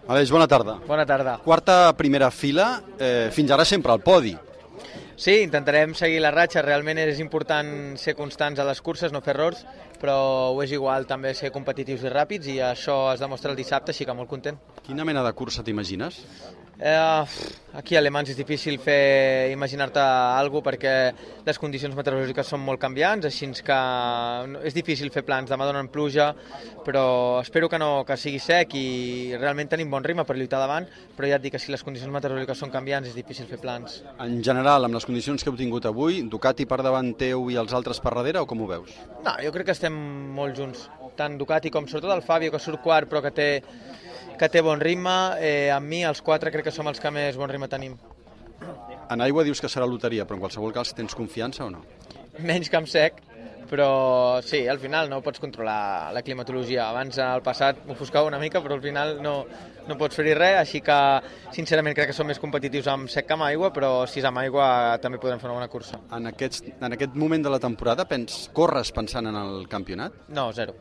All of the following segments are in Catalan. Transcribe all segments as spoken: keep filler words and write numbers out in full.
Aleix, bona tarda. Bona tarda. Quarta primera fila, eh, fins ara sempre al podi. Sí, intentarem seguir la ratxa. Realment és important ser constants a les curses, no fer errors, però ho és igual també ser competitius i ràpids, i això es demostra el dissabte, així que molt content. Quina mena de cursa t'imagines? Eh, aquí a Le Mans és difícil fer imaginar-te alguna cosa perquè les condicions meteorològiques són molt canviants, així que és difícil fer plans. Demà donen pluja, però espero que no que sigui sec i realment tenim bon ritme per lluitar davant, però ja et dic que si les condicions meteorològiques són canviants és difícil fer plans. En general, amb les condicions que heu tingut avui, Ducati per davant teu i els altres per darrere, o com ho veus? No, jo crec que estem molt junts, tant Ducati com sobretot el Fabio, que surt quart però que té que té bon ritme. Eh, amb mi els quatre crec que som els que més bon ritme tenim. En aigua dius que serà loteria, però en qualsevol cas tens confiança o no? Menys que amb sec, però sí, al final no pots controlar la climatologia. Abans, al passat, m'ofuscava una mica, però al final no, no pots fer-hi res, així que sincerament crec que som més competitius amb sec que amb aigua, però si és amb aigua també podrem fer una bona cursa. En aquest, en aquest moment de la temporada pens, corres pensant en el campionat? No, zero.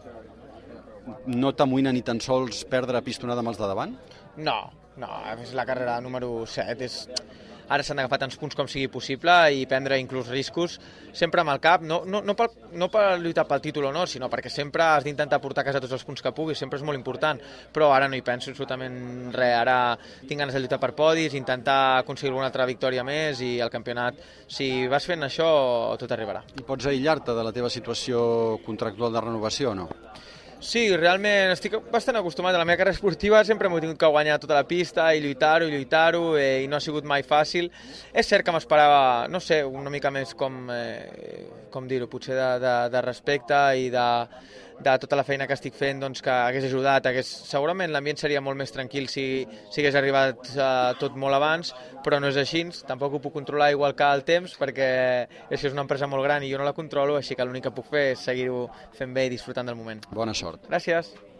No t'amoïna ni tan sols perdre pistonada amb els de davant? No, no, és la carrera número set. És... Ara s'han d'agafar tants punts com sigui possible i prendre inclús riscos, sempre amb el cap, no, no, no, per, no per lluitar pel títol o no, sinó perquè sempre has d'intentar portar a casa tots els punts que puguis, sempre és molt important, però ara no hi penso absolutament res. Ara tinc ganes de lluitar per podis, intentar aconseguir una altra victòria més, i el campionat, si vas fent això, tot arribarà. I pots aïllar-te de la teva situació contractual de renovació o no? Sí, realment estic bastant acostumat. A la meva carrera esportiva sempre m'ho he tingut que guanyar tota la pista i lluitar-ho i lluitar-ho, eh, i no ha sigut mai fàcil. És cert que m'esperava, no sé, una mica més com, eh, com dir-ho, potser de, de, de respecte i de, de tota la feina que estic fent, doncs, que hagués ajudat. Hagués... Segurament l'ambient seria molt més tranquil si, si hagués arribat eh, tot molt abans, però no és així. Tampoc ho puc controlar igual que el temps, perquè és, és una empresa molt gran i jo no la controlo, així que l'únic que puc fer és seguir-ho fent bé i disfrutant del moment. Bona sort. Gràcies.